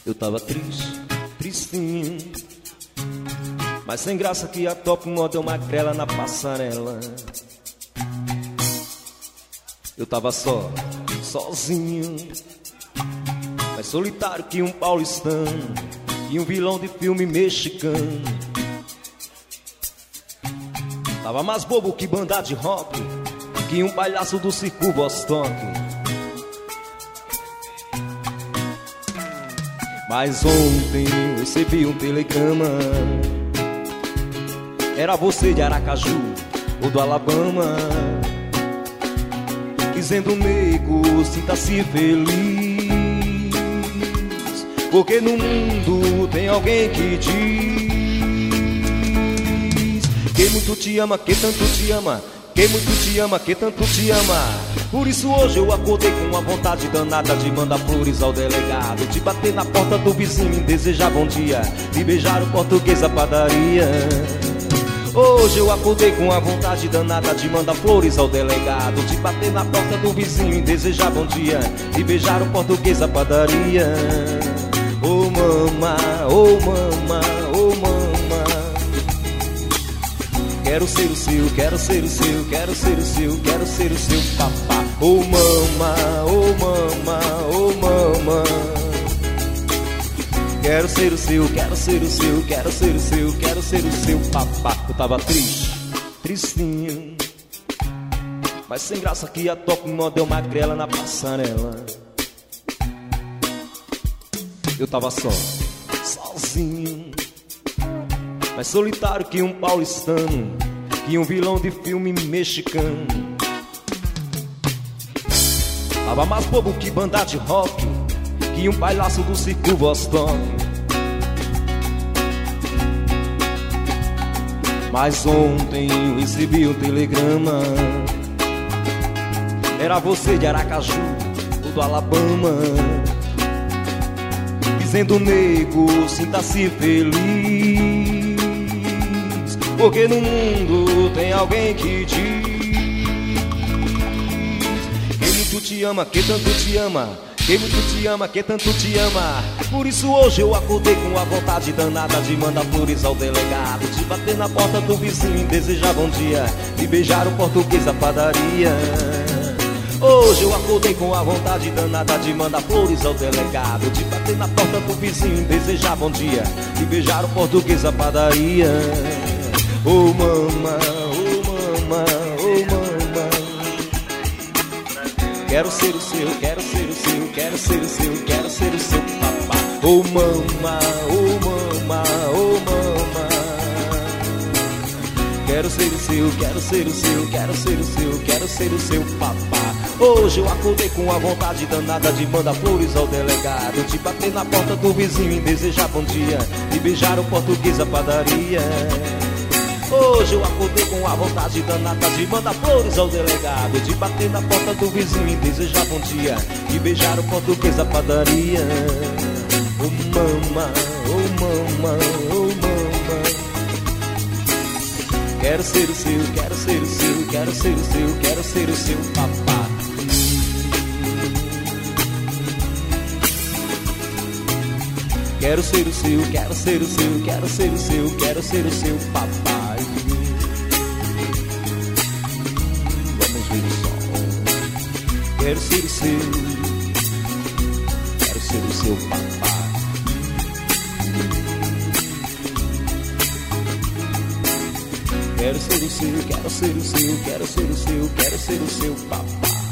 Eu tava triste, tristinho, mas sem graça que a top model magrela na passarela. Eu tava só, sozinho, mais solitário que um paulistano e um vilão de filme mexicano. Tava mais bobo que banda de rock, que um palhaço do circo Vostok. Mas ontem eu recebi um telegrama. Era você de Aracaju ou do Alabama, dizendo: nego, sinta-se feliz, porque no mundo tem alguém que diz que muito te ama, que tanto te ama, que muito te ama, que tanto te ama. Por isso hoje eu acordei com uma vontade danada de mandar flores ao delegado, de bater na porta do vizinho e desejar bom dia, de beijar o português da padaria. Hoje eu acordei com a vontade danada de mandar flores ao delegado, de bater na porta do vizinho e desejar bom dia, de beijar o português da padaria. Oh mama, oh mama, oh mama, quero ser o seu, quero ser o seu, quero ser o seu, quero ser o seu papá. Oh mama, oh mama, oh mama, quero ser o seu, quero ser o seu, quero ser o seu, quero ser o seu papá. Eu tava triste, tristinho, mas sem graça que a top model magrela na passarela. Eu tava só, sozinho, mais solitário que um paulistano, que um vilão de filme mexicano. Tava mais bobo que banda de rock, que um palhaço do circo Vostok. Mas ontem eu recebi um telegrama. Era você de Aracaju ou do Alabama, dizendo: nego, sinta-se feliz, porque no mundo tem alguém que diz que muito te ama, que tanto te ama, que muito te ama, que tanto te ama. Por isso hoje eu acordei com a vontade danada de mandar flores ao delegado, de bater na porta do vizinho e desejar bom dia, de beijar o português da padaria. Hoje eu acordei com a vontade danada de mandar flores ao delegado, de bater na porta do vizinho e desejar bom dia, de beijar o português da padaria. Oh mama, oh mama, oh mama, quero ser o seu, quero ser o seu, quero ser o seu, quero ser o seu papá. Oh mama, oh mama, oh mama, quero ser o seu, quero ser o seu, quero ser o seu, quero ser o seu papá. Hoje eu acordei com a vontade danada de mandar flores ao delegado, de bater na porta do vizinho e desejar bom dia, de beijar o português da padaria. Hoje eu acordei com a vontade danada de mandar flores ao delegado, de bater na porta do vizinho e desejar bom dia, de beijar o português da padaria. Oh mama, oh mama, oh mama, quero ser o seu, quero ser o seu, quero ser o seu, quero ser o seu papá. Quero ser o seu, quero ser o seu, quero ser o seu, quero ser o seu papai. Vamos ver o som. Quero ser o seu, quero ser o seu papai. Quero ser o seu, quero ser o seu, quero ser o seu, quero ser o seu papai.